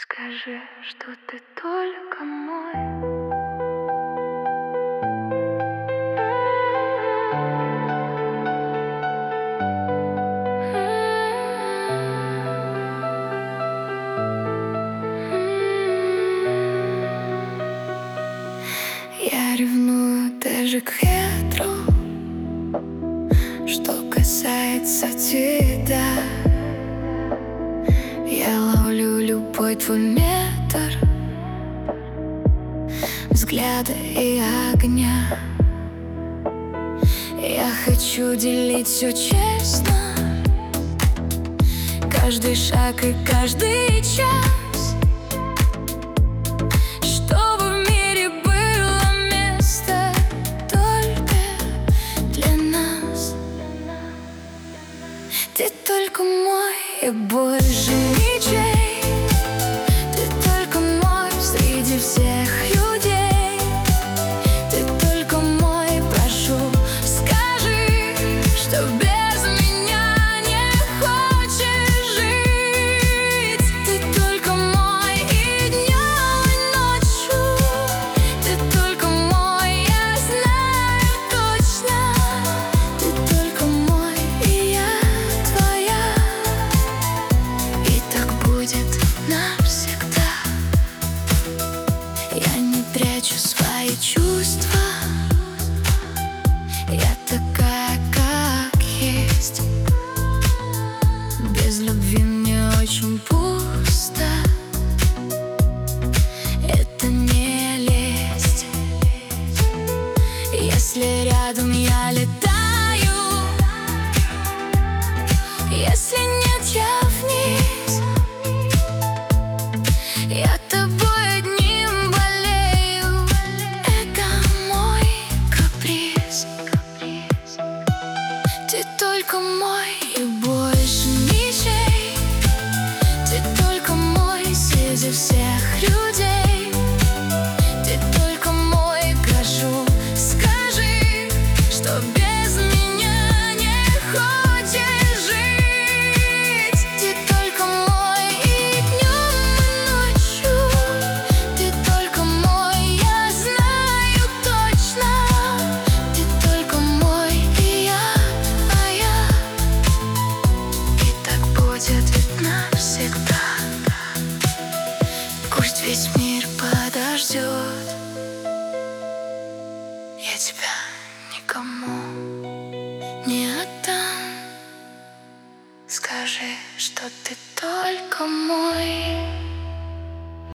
Скажи, что ты только мой. Я ревную даже к ветру, что касается тебя. Я ловлю любой твой метр взгляда и огня. Я хочу делить все честно, каждый шаг и каждый час, чтобы в мире было место только для нас. Ты только мой и больше ничей. Ты только мой среди всех людей. Ты только мой, прошу, скажи, что без меня не хочешь жить. Ты только мой и днем, и ночью. Ты только мой, я знаю точно. Ты только мой, и я твоя. И так будет навсегда. Я не прячу свои чувства. Я такая, как есть. Без любви мне очень пусто. Это не лесть. Если рядом я летаю, если нет, я вниз. Я тобой одним болею. Это мой каприз. Ты только мой и больше ничей. Ты только мой среди всех